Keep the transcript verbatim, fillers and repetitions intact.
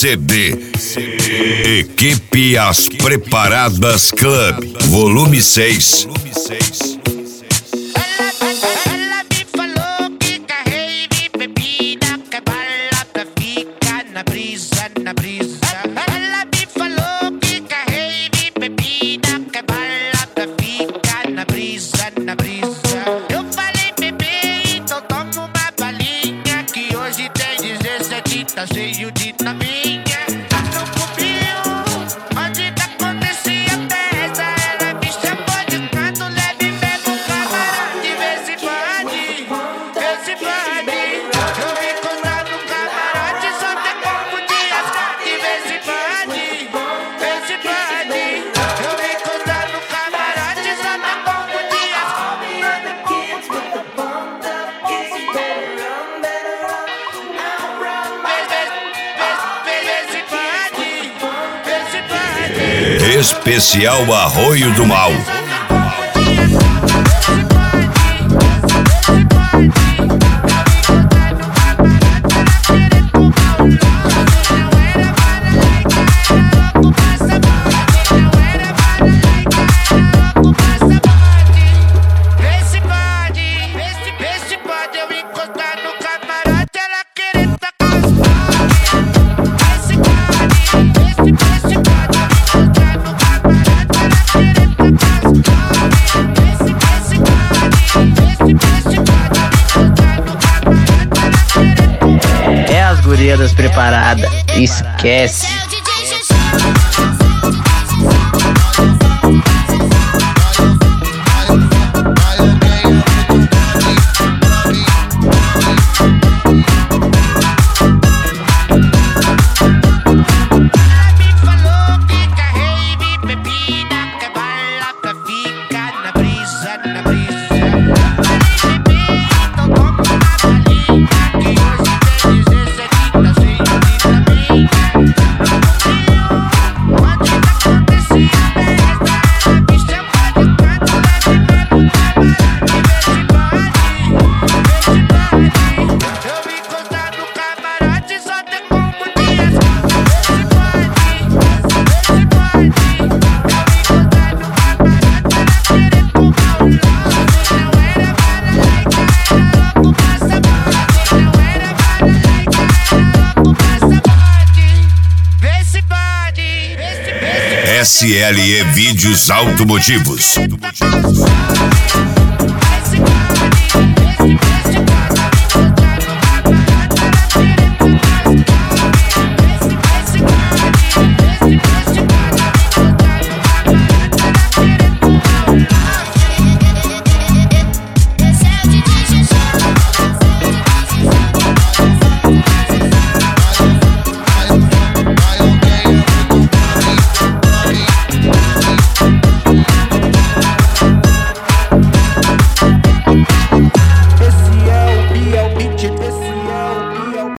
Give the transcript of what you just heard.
C D. Equipe As Preparadas Club, volume seis. Ela me falou que quer rave, bebida, quer bala pra ficar na brisa, na brisa. Ela me falou que quer rave, bebida, quer bala pra ficar na brisa, na brisa. Eu falei, bebê, então toma uma balinha, que hoje tem dezessete, tá cheio de novinha. Não comigo, onde tá acontecendo a festa? Ela me chamou de canto, leve e pega um camarote. Vê se pode, vê se pode. Eu vim encontrar no camarote, só tem corpo de asfalto. Vê se pode, vê se pode. Eu vim encontrar no camarote, só tem corpo de asfalto. Especial Arroio do Mal. Vê se pode, vê se, vê se pode eu encostar no camarote, ela querendo tacar os pau. Vê se pode, vê se, vê se pode eu encostar no camarote, ela querendo tacar os pau. Vê se, vê se pode, vê se, vê se pode eu encostar no camarote, ela querendo. É as gurias preparadas, esquece. S L E Vídeos Automotivos. Vê se